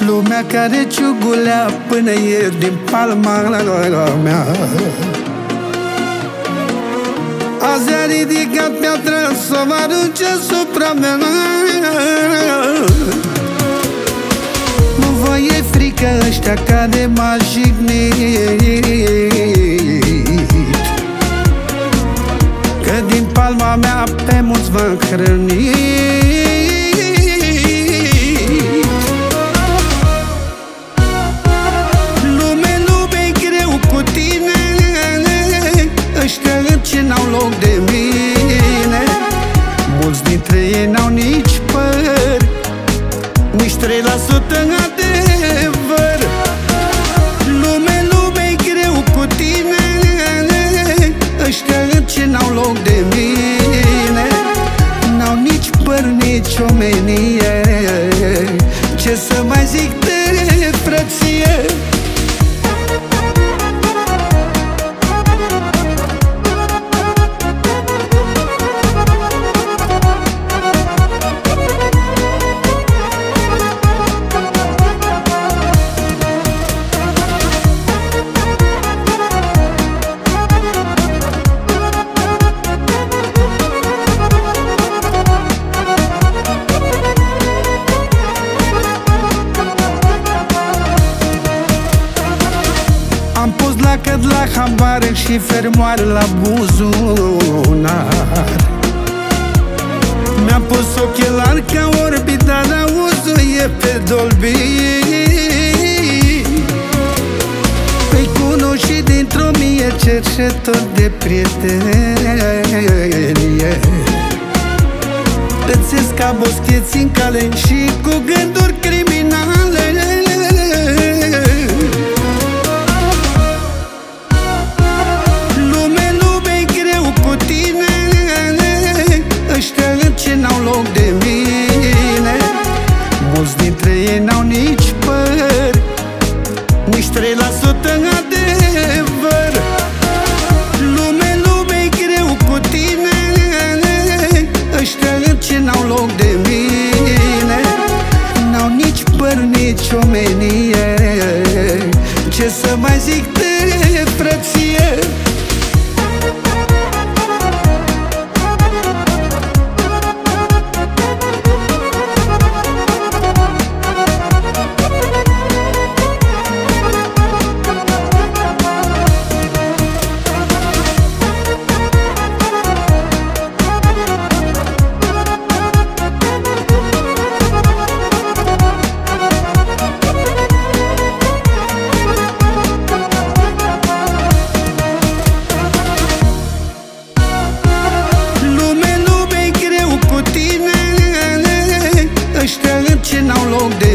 Lumea care ciugulea până ieri din palma mea, azi a ridicat piatra să mă arunce asupra mea. Nu vă e frică ăștia care m-a jignit, că din palma mea pe mulți v-am hrănit. Ăștia ce n-au loc de mine, mulți dintre ei n-au nici păr, nici 3% adevăr. Lume-i greu cu tine, ăștia ce n-au loc de mine, n-au nici păr, nici omenie. Ce să mai zic de frăție? Am pus lacăt la hambar și fermoare la buzunar. Mi-am pus ochelari ca orbi, dar auzul e pe Dolby. Îi cunosc și dintr-o mie cercetor de prietenie. Îți ca boscheți în cale și cu gânduri criminale. Ăștia ce n-au loc de mine, mulți dintre ei n-au nici păr, nici 3% adevăr. Lume-i greu cu tine, ăștia ce n-au loc de mine, n-au nici păr, nici omenie. Ce să mai zic de frăție? Ăștia ce n-au loc de